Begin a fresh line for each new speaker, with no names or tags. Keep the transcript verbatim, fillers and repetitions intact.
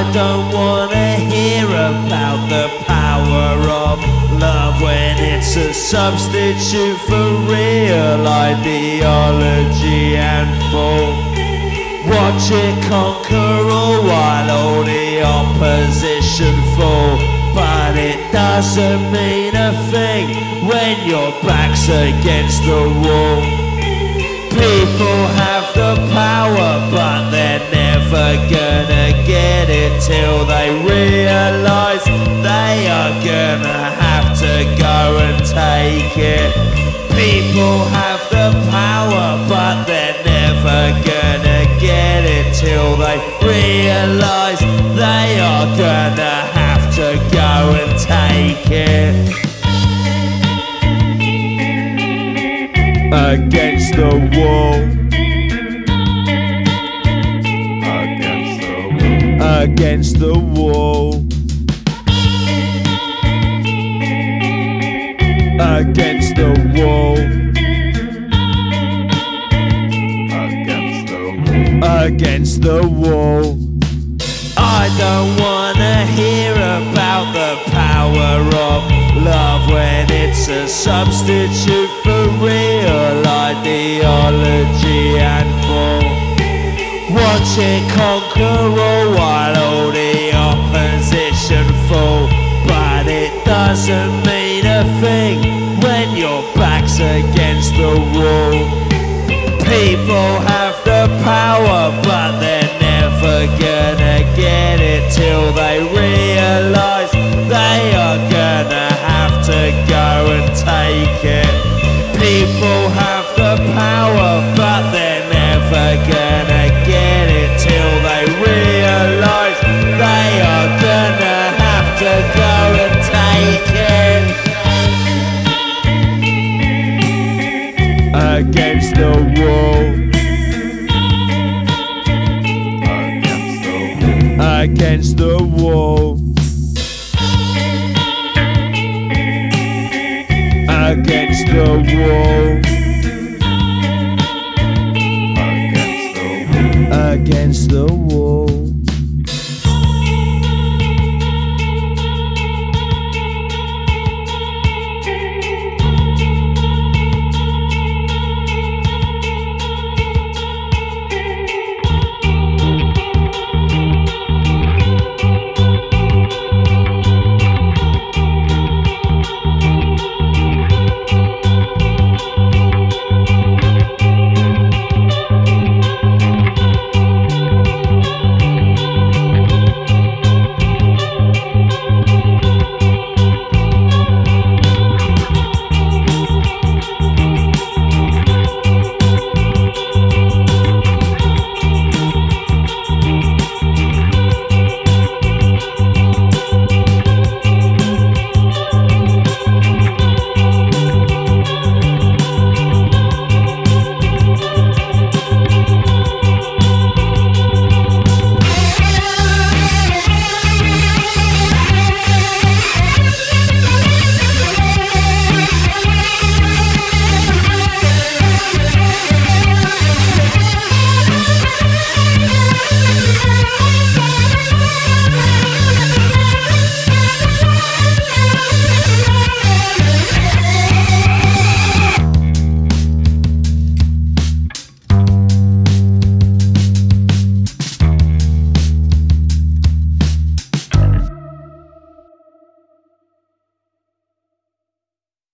don't wanna hear about the power of love when it's a substitute for real ideology and fall. Watch it conquer all while all the opposition fall. But it doesn't mean a thing when your back's against the wall. People have the power, but they're never gonna get it till they realise they are gonna have to go and take it. People have the power, but they're never gonna get it till they realise they are gonna have to go and take it. Against the wall. Against the wall. Against the wall. Against the wall. Against the wall. Against the wall. I don't wanna hear about the power of love when it's a substitute for real ideology and fall. Watch it conquer all while all the opposition fall. But it doesn't mean a thing when your back's against the wall. People have the power, but they're never gonna get it till they realise they are gonna have to go and take it. People have the power, but they're never gonna get it till they realise they are gonna have to go and take it. Against the wall. Against the wall. Against the wall. Against the wall. Against the wall.